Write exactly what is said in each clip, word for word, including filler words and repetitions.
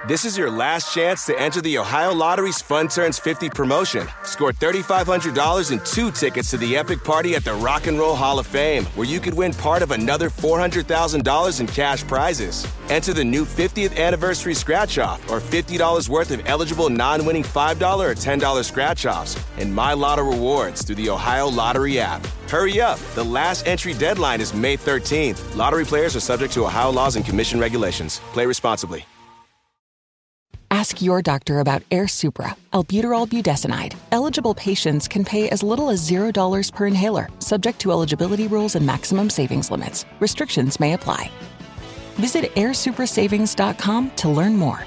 This is your last chance to enter the Ohio Lottery's Fun Turns fifty promotion. Score three thousand five hundred dollars and two tickets to the epic party at the Rock and Roll Hall of Fame, where you could win part of another four hundred thousand dollars in cash prizes. Enter the new fiftieth anniversary scratch-off or fifty dollars worth of eligible non-winning five dollars or ten dollars scratch-offs and My Lotto rewards through the Ohio Lottery app. Hurry up. The last entry deadline is May thirteenth. Lottery players are subject to Ohio laws and commission regulations. Play responsibly. Ask your doctor about Air Supra, albuterol budesonide. Eligible patients can pay as little as zero dollars per inhaler, subject to eligibility rules and maximum savings limits. Restrictions may apply. Visit air supra savings dot com to learn more.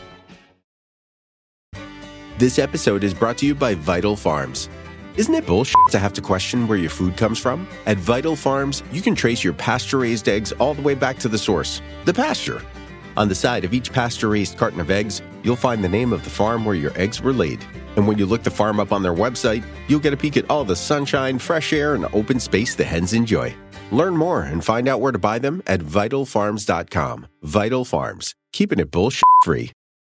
This episode is brought to you by Vital Farms. Isn't it bullshit to have to question where your food comes from? At Vital Farms, you can trace your pasture-raised eggs all the way back to the source, the pasture. On the side of each pasture-raised carton of eggs, you'll find the name of the farm where your eggs were laid. And when you look the farm up on their website, you'll get a peek at all the sunshine, fresh air, and open space the hens enjoy. Learn more and find out where to buy them at vital farms dot com. Vital Farms, keeping it bullshit-free.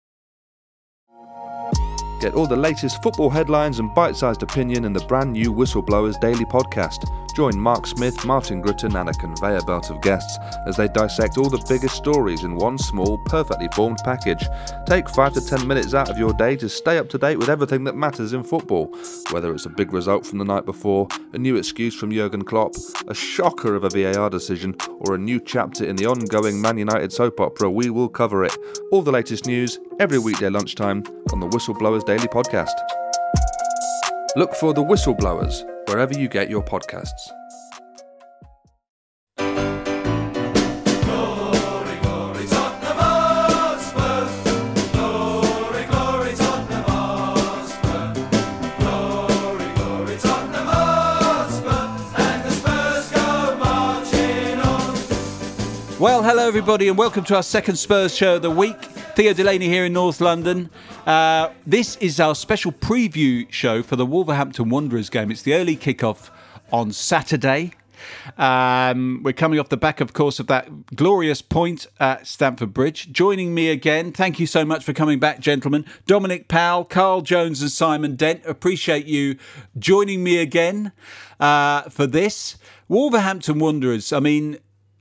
Get all the latest football headlines and bite-sized opinion in the brand new Whistleblowers Daily Podcast. Join Mark Smith, Martin Gritton and a conveyor belt of guests as they dissect all the biggest stories in one small, perfectly formed package. Take five to ten minutes out of your day to stay up to date with everything that matters in football. Whether it's a big result from the night before, a new excuse from Jurgen Klopp, a shocker of a V A R decision, or a new chapter in the ongoing Man United soap opera, we will cover it. All the latest news every weekday lunchtime on the Whistleblowers Daily Podcast. Look for The Whistleblowers wherever you get your podcasts. Glory, glory, Tottenham Hotspur. Glory, glory, Tottenham Hotspur. Glory, glory, Tottenham Hotspur. And the Spurs go marching on. Well, hello everybody and welcome to our second Spurs show of the week. Theo Delaney here in North London. Uh, this is our special preview show for the Wolverhampton Wanderers game. It's the early kickoff on Saturday. Um, we're coming off the back, of course, of that glorious point at Stamford Bridge. Joining me again, thank you so much for coming back, gentlemen. Dominic Powell, Carl Jones and Simon Dent. Appreciate you joining me again uh, for this. Wolverhampton Wanderers, I mean...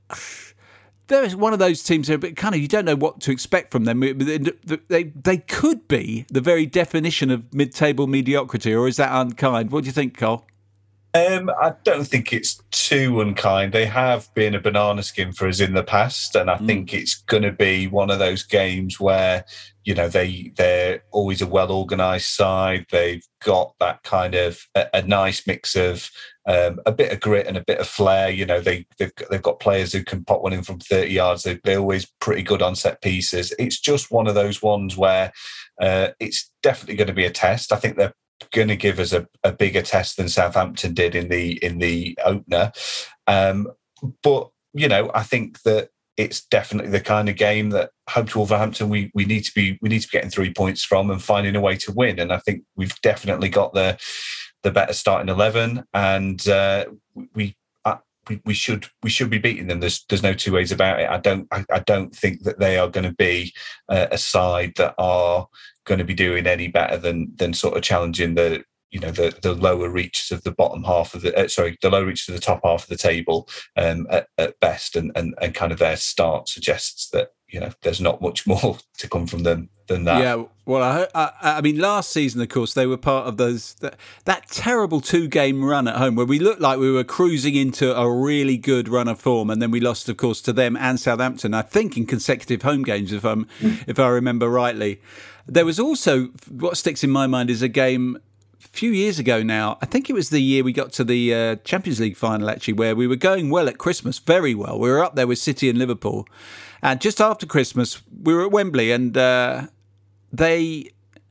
They're one of those teams that kind of you don't know what to expect from them. They they could be the very definition of mid-table mediocrity, or is that unkind? What do you think, Carl? Um, I don't think it's too unkind. They have been a banana skin for us in the past, and I mm. think it's going to be one of those games where, you know, they they're always a well-organised side. They've got that kind of a, a nice mix of um, a bit of grit and a bit of flair. You know, they they've they've got players who can pop one in from thirty yards. They, they're always pretty good on set pieces. It's just one of those ones where uh, it's definitely going to be a test. I think they're going to give us a, a bigger test than Southampton did in the in the opener. Um, but, you know, I think that it's definitely the kind of game that home to Wolverhampton we we need to be we need to be getting three points from and finding a way to win. And I think we've definitely got the the better starting eleven, and uh, we. We, we should we should be beating them. There's there's no two ways about it. I don't I, I don't think that they are going to be uh, a side that are going to be doing any better than than sort of challenging the you know the the lower reaches of the bottom half of the uh, sorry the lower reaches of the top half of the table um, at, at best. And, and and kind of their start suggests that you know there's not much more to come from them than that. Yeah, well, I, I, I mean, last season, of course, they were part of those that, that terrible two-game run at home where we looked like we were cruising into a really good run of form, and then we lost, of course, to them and Southampton. I think in consecutive home games, if I'm mm. if I remember rightly. There was also what sticks in my mind is a game a few years ago now. I think it was the year we got to the uh, Champions League final, actually, where we were going well at Christmas, very well. We were up there with City and Liverpool, and just after Christmas, we were at Wembley, and. Uh, They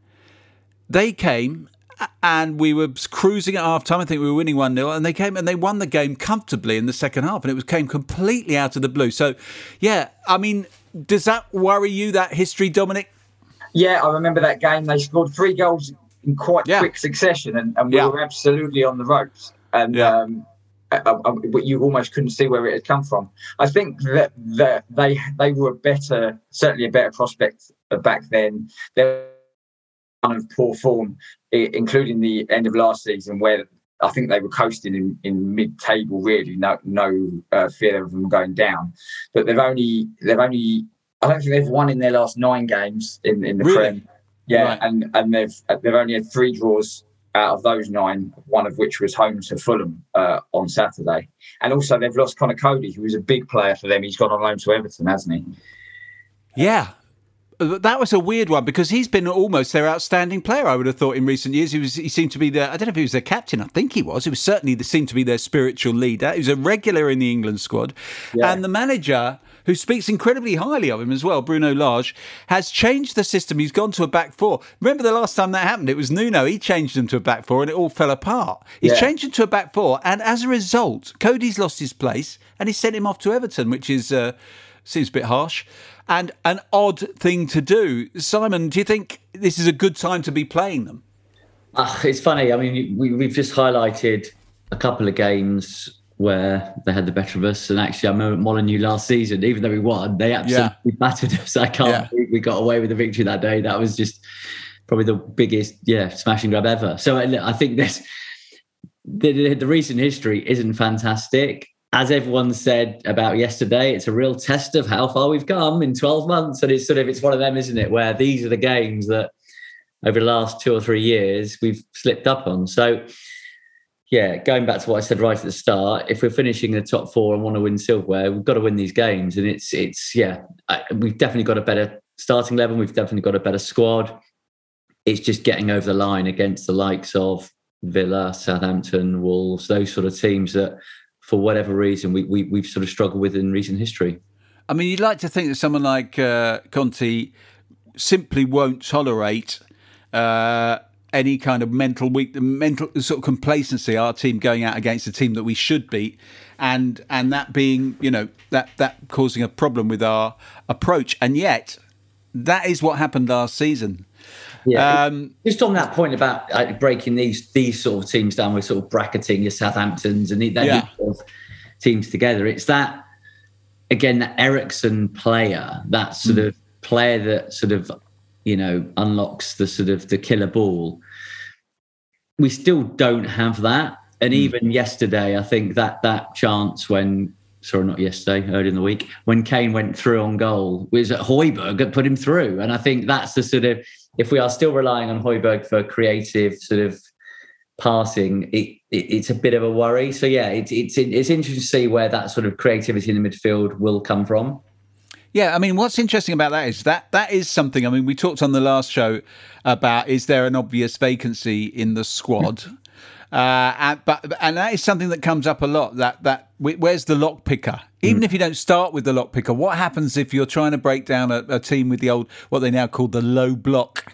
they came and we were cruising at half time. I think we were winning one nil, and they came and they won the game comfortably in the second half, and it was came completely out of the blue. So, yeah, I mean, does that worry you, that history, Dominic? Yeah, I remember that game. They scored three goals in quite yeah. quick succession, and, and we yeah. were absolutely on the ropes. And yeah. um, I, I, you almost couldn't see where it had come from. I think that, that they they were a better, certainly a better prospect back then. They're kind of poor form, including the end of last season, where I think they were coasting in, in mid-table. Really, no no uh, fear of them going down. But they've only they've only I don't think they've won in their last nine games in, in the really? Prem. Yeah, right. and and they've they've only had three draws out of those nine, one of which was home to Fulham uh, on Saturday. And also they've lost Connor Cody, who was a big player for them. He's gone on loan to Everton, hasn't he? Yeah. That was a weird one because he's been almost their outstanding player, I would have thought, in recent years. He was. He seemed to be their, I don't know if he was their captain. I think he was. He was certainly seemed to be their spiritual leader. He was a regular in the England squad. Yeah. And the manager, who speaks incredibly highly of him as well, Bruno Lage, has changed the system. He's gone to a back four. Remember the last time that happened? It was Nuno. He changed them to a back four and it all fell apart. He's yeah. changed them to a back four. And as a result, Cody's lost his place and he sent him off to Everton, which is uh, seems a bit harsh. And an odd thing to do. Simon, do you think this is a good time to be playing them? Uh, it's funny. I mean, we, we've just highlighted a couple of games where they had the better of us. And actually, I remember Molineux last season, even though we won, they absolutely yeah. battered us. I can't yeah. believe we got away with the victory that day. That was just probably the biggest, yeah, smashing grab ever. So I think this, the, the recent history isn't fantastic. As everyone said about yesterday, it's a real test of how far we've come in twelve months. And it's sort of, it's one of them, isn't it? Where these are the games that over the last two or three years, we've slipped up on. So yeah, going back to what I said right at the start, if we're finishing in the top four and want to win silverware, we've got to win these games. And it's, it's yeah, I, we've definitely got a better starting level. We've definitely got a better squad. It's just getting over the line against the likes of Villa, Southampton, Wolves, those sort of teams that, for whatever reason, we, we, we've sort of struggled with in recent history. I mean, you'd like to think that someone like uh, Conte simply won't tolerate uh, any kind of mental weak, mental sort of complacency, our team going out against a team that we should beat, and and that being, you know, that, that causing a problem with our approach. And yet, that is what happened last season. Yeah, um, just on that point about uh, breaking these these sort of teams down, with sort of bracketing your Southamptons and that yeah. sort of teams together. It's that, again, that Eriksen player, that sort mm. of player that sort of, you know, unlocks the sort of the killer ball. We still don't have that. And mm. even yesterday, I think that that chance when, sorry, not yesterday, early in the week, when Kane went through on goal, was at Højbjerg that put him through. And I think that's the sort of, if we are still relying on Højbjerg for creative sort of passing, it, it, it's a bit of a worry. So yeah, it, it's it's interesting to see where that sort of creativity in the midfield will come from. Yeah, I mean, what's interesting about that is that that is something. I mean, we talked on the last show about, is there an obvious vacancy in the squad? Uh, and, but and that is something that comes up a lot. That that where's the lock picker? Even mm. if you don't start with the lock picker, what happens if you're trying to break down a, a team with the old, what they now call the low block?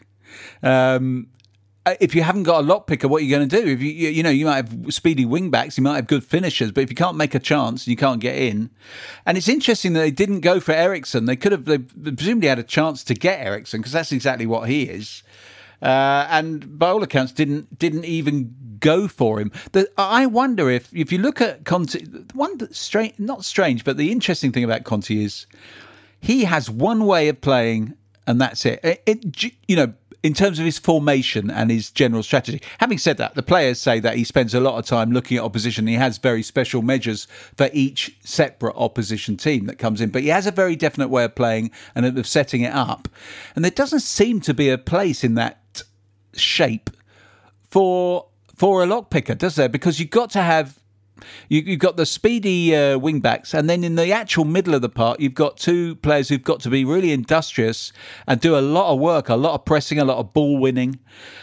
Um, if you haven't got a lock picker, what are you going to do? If you, you you know, you might have speedy wing backs, you might have good finishers, but if you can't make a chance and you can't get in, and it's interesting that they didn't go for Eriksen. They could have, they presumably had a chance to get Eriksen because that's exactly what he is. Uh, and by all accounts, didn't didn't even go for him. The, I wonder if if you look at Conte, one that's strange, not strange, but the interesting thing about Conte is he has one way of playing, and that's it. It, it. You know, in terms of his formation and his general strategy. Having said that, the players say that he spends a lot of time looking at opposition. He has very special measures for each separate opposition team that comes in. But he has a very definite way of playing and of setting it up. And there doesn't seem to be a place in that shape for for a lockpicker, does there? Because you've got to have you, you've got the speedy uh, wing backs, and then in the actual middle of the park, you've got two players who've got to be really industrious and do a lot of work, a lot of pressing, a lot of ball winning,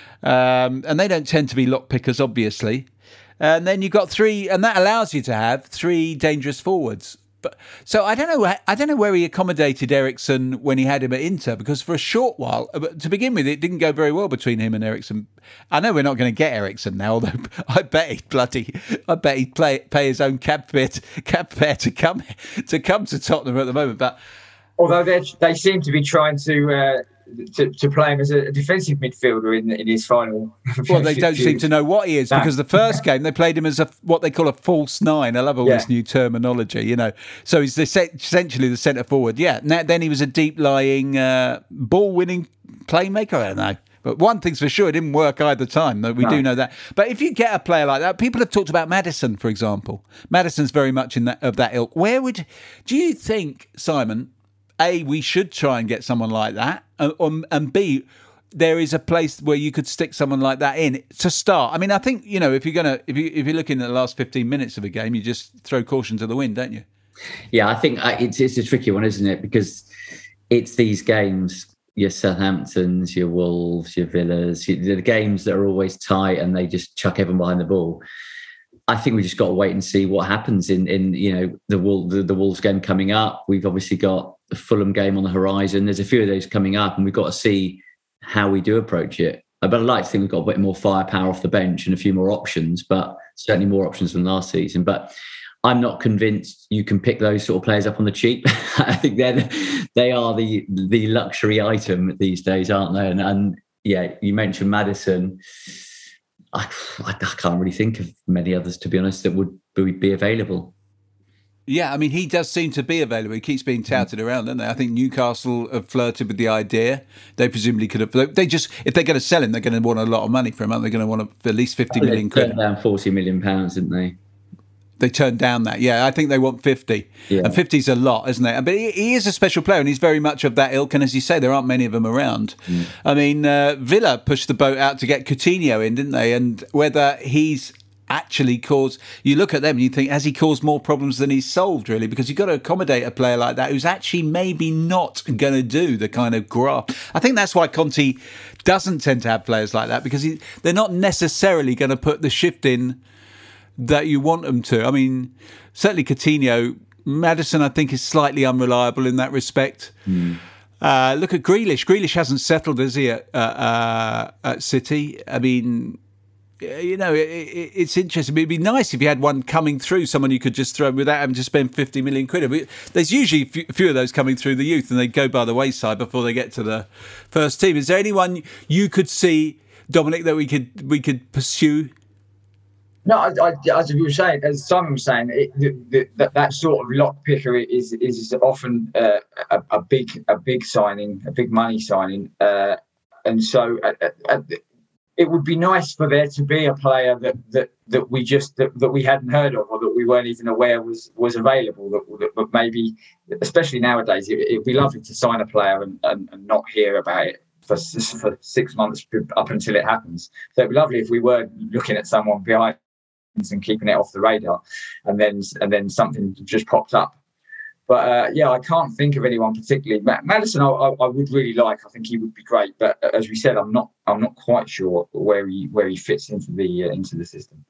um, and they don't tend to be lockpickers, obviously. And then you've got three, and that allows you to have three dangerous forwards. But so I don't know. I don't know where he accommodated Eriksen when he had him at Inter, because for a short while, to begin with, it didn't go very well between him and Eriksen. I know we're not going to get Eriksen now, although I bet he'd bloody, I bet he'd play, pay his own cab fare, to, cab fare to come to come to Tottenham at the moment. But although they they seem to be trying to uh, to, to play him as a defensive midfielder in in his final. Well, they don't seem to know what he is, No. because the first game they played him as a what they call a false nine. I love all Yeah. this new terminology, you know. So he's the, essentially the centre forward. Yeah. Now, then he was a deep lying, uh, ball winning playmaker. I don't know. But one thing's for sure, it didn't work either time. Though we No. do know that. But if you get a player like that, people have talked about Maddison, for example. Maddison's very much in that of that ilk. Where would do you think, Simon? A, we should try and get someone like that, and, um, and B, there is a place where you could stick someone like that in to start. I mean, I think, you know, if you're gonna if you if you're looking at the last fifteen minutes of a game, you just throw caution to the wind, don't you? Yeah, I think uh, it's it's a tricky one, isn't it? Because it's these games, your Southamptons, your Wolves, your Villas, your, the games that are always tight and they just chuck everyone behind the ball. I think we just got to wait and see what happens in, in you know, the, Wol- the the Wolves game coming up. We've obviously got the Fulham game on the horizon. There's a few of those coming up, and we've got to see how we do approach it. But I'd like to think we've got a bit more firepower off the bench and a few more options, but certainly more options than last season. But I'm not convinced you can pick those sort of players up on the cheap. I think they're the, they are the the luxury item these days, aren't they? And, and yeah, you mentioned Maddison. I, I can't really think of many others, to be honest, that would be available. Yeah, I mean, he does seem to be available. He keeps being touted around, don't they? I think Newcastle have flirted with the idea. They presumably could have. They just, if they're going to sell him, they're going to want a lot of money for him. Aren't they going to want at least fifty Oh, million they quid? turned down forty million pounds, didn't they? They turned down that. Yeah, I think they want fifty. Yeah. And fifty's a lot, isn't it? But he, he is a special player, and he's very much of that ilk. And as you say, there aren't many of them around. Mm. I mean, uh, Villa pushed the boat out to get Coutinho in, didn't they? And whether he's actually caused... You look at them and you think, has he caused more problems than he's solved, really? Because you've got to accommodate a player like that who's actually maybe not going to do the kind of graft. I think that's why Conte doesn't tend to have players like that, because he, they're not necessarily going to put the shift in that you want them to. I mean, certainly Coutinho. Maddison, I think, is slightly unreliable in that respect. Mm. Uh, look at Grealish. Grealish hasn't settled, has he, at, uh, uh, at City? I mean, you know, it, it, it's interesting. It'd be nice if you had one coming through, someone you could just throw without having to spend fifty million quid. But there's usually a few of those coming through the youth, and they go by the wayside before they get to the first team. Is there anyone you could see, Dominic, that we could we could pursue? No, I, I, as we were saying, as Simon was saying, it, the, the, that, that sort of lock picker is is often uh, a, a big a big signing, a big money signing, uh, and so uh, uh, it would be nice for there to be a player that that, that we just that, that we hadn't heard of, or that we weren't even aware was was available. That, that, that maybe, especially nowadays, it would be lovely to sign a player and, and, and not hear about it for for six months up until it happens. So it'd be lovely if we were looking at someone behind and keeping it off the radar, and then and then something just popped up. But uh, yeah, I can't think of anyone particularly. Maddison, I, I, I would really like. I think he would be great. But as we said, I'm not. I'm not quite sure where he where he fits into the uh, into the system.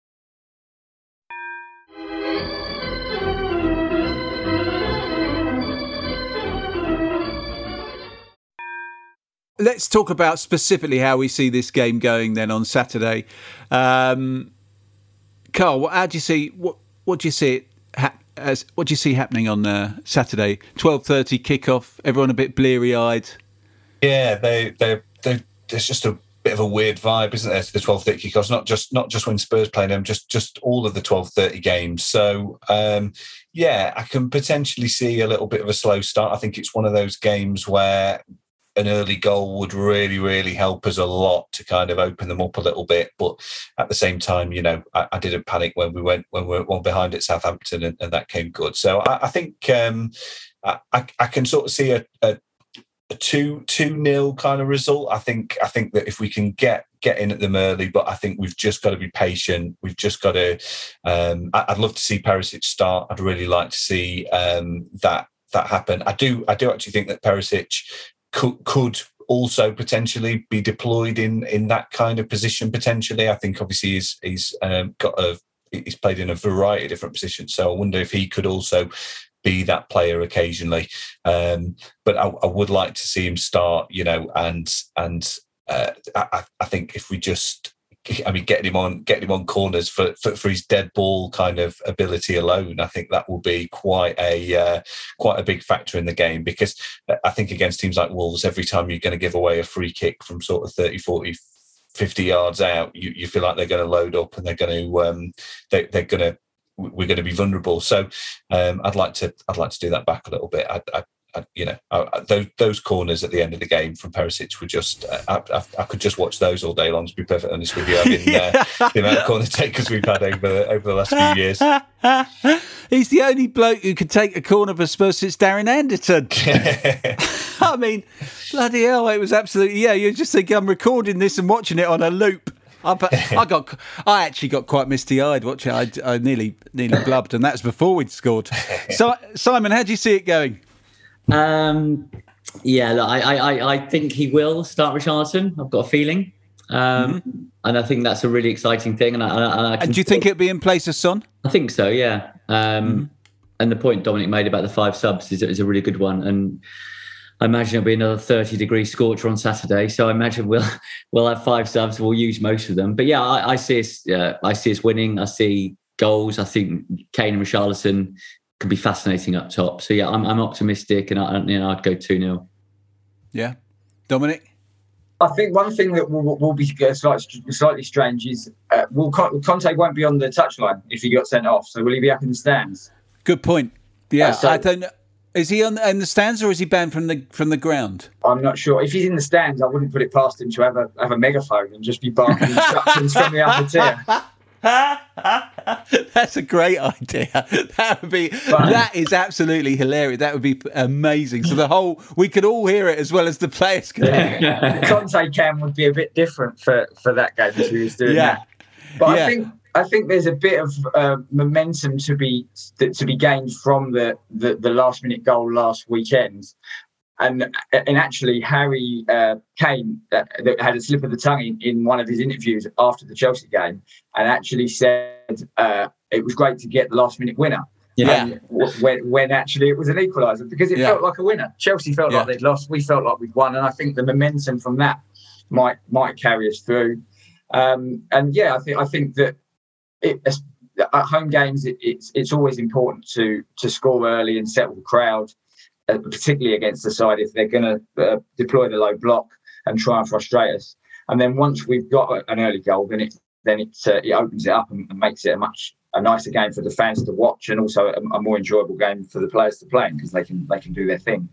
Let's talk about specifically how we see this game going then on Saturday. Um, Carl, how do you see what? What do you see it ha- as? What do you see happening on uh, Saturday? Twelve thirty kickoff. Everyone a bit bleary eyed. Yeah, they they they. There's just a bit of a weird vibe, isn't there? To the twelve thirty kickoffs. Not just not just when Spurs play them, just just all of the twelve thirty games. So um, yeah, I can potentially see a little bit of a slow start. I think it's one of those games where an early goal would really, really help us a lot to kind of open them up a little bit. But at the same time, you know, I, I didn't panic when we went when we were one behind at Southampton, and, and that came good. So I, I think um, I, I can sort of see a, a, a two two nil kind of result. I think I think that if we can get get in at them early, but I think we've just got to be patient. We've just got to. Um, I, I'd love to see Perisic start. I'd really like to see um, that that happen. I do. I do actually think that Perisic could, could also potentially be deployed in in that kind of position. Potentially, I think obviously he's he's um, got a he's played in a variety of different positions. So I wonder if he could also be that player occasionally. Um, but I, I would like to see him start. You know, and and uh, I, I think if we just I mean, getting him on, getting him on corners for, for, for his dead ball kind of ability alone, I think that will be quite a uh, quite a big factor in the game, because I think against teams like Wolves, every time you're going to give away a free kick from sort of thirty, forty, fifty yards out, you, you feel like they're going to load up and they're going to um, they, they're going to we're going to be vulnerable. So um, I'd like to I'd like to do that back a little bit. I, I, I, you know, I, those those corners at the end of the game from Perisic were just I, I, I could just watch those all day long. To be perfectly honest with you, I mean, uh, the amount of corner takers we've had over over the last few years. He's the only bloke who could take a corner for Spurs since Darren Anderton. I mean, bloody hell, it was absolutely yeah. You just think I'm recording this and watching it on a loop. I, I got, I actually got quite misty-eyed watching it. I, I nearly, nearly blubbed, and that's before we'd scored. So, Simon, how do you see it going? Um, yeah, look, I, I, I think he will start Richarlison. I've got a feeling, um, mm-hmm. and I think that's a really exciting thing. And, I, and, I and do you think it'll be in place of Son? I think so. Yeah. Um, mm-hmm. And the point Dominic made about the five subs is, is a really good one, and I imagine it'll be another thirty degree scorcher on Saturday. So I imagine we'll we'll have five subs. We'll use most of them. But yeah, I, I see us. Uh, I see us winning. I see goals. I think Kane and Richarlison could be fascinating up top. So yeah, I'm I'm optimistic, and I, you know I'd go two nil. Yeah, Dominic. I think one thing that will, will be slightly, slightly strange is uh, will Conte won't be on the touchline if he got sent off. So will he be up in the stands? Good point. Yeah, uh, so, I don't. Is he on in the stands or is he banned from the from the ground? I'm not sure. If he's in the stands, I wouldn't put it past him to have a have a megaphone and just be barking instructions from the upper tier. That's a great idea. That would be but, that is absolutely hilarious. That would be amazing. So the whole we could all hear it as well as the players could. Yeah. The Conte cam would be a bit different for, for that game if he was doing yeah. that. But yeah. I think I think there's a bit of uh, momentum to be to be gained from the, the, the last minute goal last weekend, and and actually Harry uh, Kane uh, had a slip of the tongue in, in one of his interviews after the Chelsea game, and actually said uh, it was great to get the last minute winner. Yeah, when when actually it was an equaliser because it yeah. felt like a winner. Chelsea felt yeah. like they'd lost. We felt like we'd won, and I think the momentum from that might might carry us through. Um, and yeah, I think I think that. It, at home games, it, it's it's always important to to score early and settle the crowd, uh, particularly against the side if they're going to uh, deploy the low block and try and frustrate us. And then once we've got an early goal, then it then it uh, it opens it up and, and makes it a much a nicer game for the fans to watch, and also a, a more enjoyable game for the players to play because they can they can do their thing.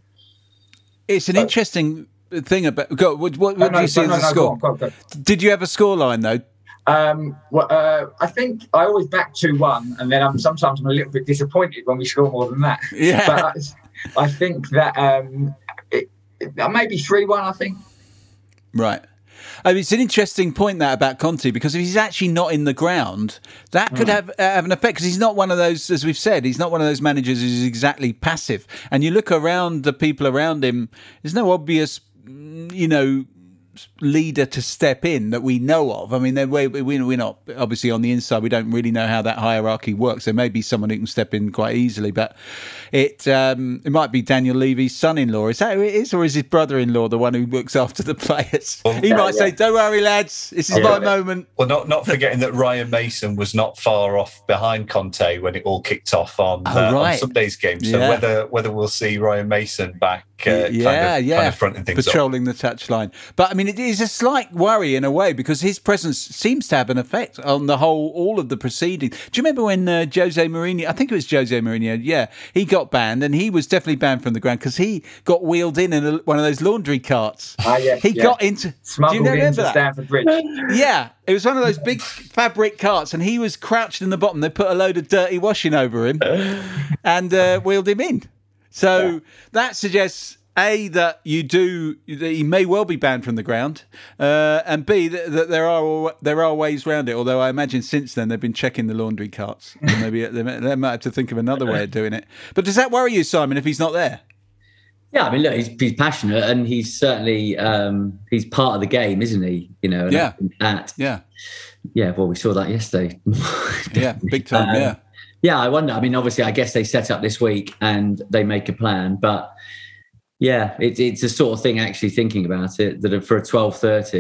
It's an but, interesting thing about. Go, what what, what no, did you see no, as no, a score? Go on, go on, go on. Did you have a scoreline though? Um, well, uh, I think I always back two one, and then I'm sometimes I'm a little bit disappointed when we score more than that. Yeah, but I, I think that um, it, it, maybe three one. I think. Right. I mean, it's an interesting point that about Conte, because if he's actually not in the ground, that could mm. have uh, have an effect, because he's not one of those, as we've said, he's not one of those managers who's exactly passive. And you look around the people around him, there's no obvious, you know, leader to step in that we know of. I mean, we, we're not obviously on the inside. We don't really know how that hierarchy works. There may be someone who can step in quite easily, but it um, it might be Daniel Levy's son-in-law. Is that who it is, or is his brother-in-law the one who looks after the players? Well, he might yeah. say, "Don't worry, lads, this is yeah. my moment." Well, not not forgetting that Ryan Mason was not far off behind Conte when it all kicked off on, oh, uh, right. on Sunday's game. So yeah. whether whether we'll see Ryan Mason back, uh, yeah, kind of, yeah, kind of fronting things patrolling up. the touchline. But I mean, it is a slight worry in a way, because his presence seems to have an effect on the whole, all of the proceedings. Do you remember when uh, Jose Mourinho, I think it was Jose Mourinho, yeah, he got banned, and he was definitely banned from the ground because he got wheeled in in a, one of those laundry carts. Ah, yeah, he yeah. got into, smuggled do you into Stamford Bridge. Yeah, it was one of those big fabric carts, and he was crouched in the bottom. They put a load of dirty washing over him and uh, wheeled him in. So yeah. that suggests, A, that you do, that he may well be banned from the ground, uh, and B, that, that there are there are ways around it. Although I imagine since then they've been checking the laundry carts. And maybe they, may, they might have to think of another way of doing it. But does that worry you, Simon, if he's not there? Yeah, I mean, look, he's, he's passionate, and he's certainly um, he's part of the game, isn't he? You know, yeah, at, yeah, yeah. Well, we saw that yesterday. Yeah, big time. Um, yeah, yeah. I wonder. I mean, obviously, I guess they set up this week and they make a plan, but. Yeah, it, it's a sort of thing, actually thinking about it, that for a twelve thirty,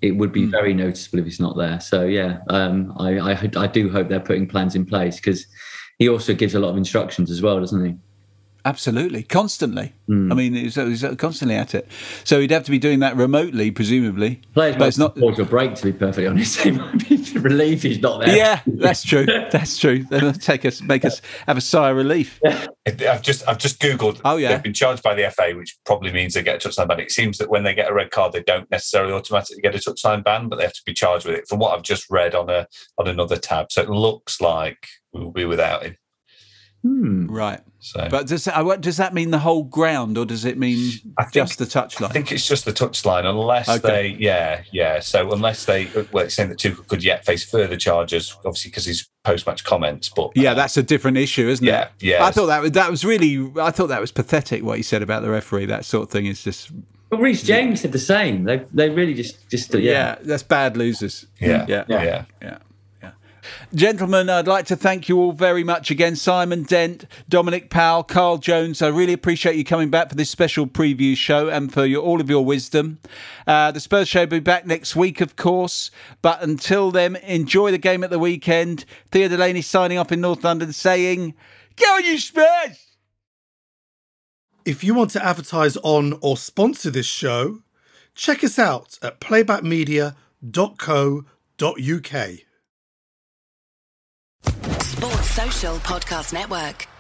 it would be mm. very noticeable if he's not there. So yeah, um, I, I I do hope they're putting plans in place, because he also gives a lot of instructions as well, doesn't he? Absolutely, constantly. Mm. I mean, he's, he's constantly at it. So he'd have to be doing that remotely, presumably. Players might not pause or break, to be perfectly honest. They might be relieved he's not there. Yeah, that's true. That's true. They'll take us, make us have a sigh of relief. Yeah. I've just, I've just googled. Oh yeah, they've been charged by the F A, which probably means they get a touchline ban. It seems that when they get a red card, they don't necessarily automatically get a touchline ban, but they have to be charged with it. From what I've just read on a on another tab, so it looks like we will be without him. Hmm. Right. So, but does that, does that mean the whole ground, or does it mean think, just the touchline? I think it's just the touchline, unless okay. they, yeah, yeah. So unless they, well, it's saying that Tuchel could yet face further charges, obviously because his post-match comments. But yeah, uh, that's a different issue, isn't yeah, it? Yeah, yeah. I thought that that was really, I thought that was pathetic what he said about the referee. That sort of thing is just. But Reece James yeah. said the same. They they really just just yeah. yeah, that's bad losers. Yeah, yeah, yeah, yeah. yeah. Gentlemen, I'd like to thank you all very much again. Simon Dent, Dominic Powell, Carl Jones. I really appreciate you coming back for this special preview show and for your, all of your wisdom. Uh, the Spurs show will be back next week, of course. But until then, enjoy the game at the weekend. Theo Delaney signing off in North London saying, "Go on, you Spurs!" If you want to advertise on or sponsor this show, check us out at playback media dot co dot uk. Sports Social Podcast Network.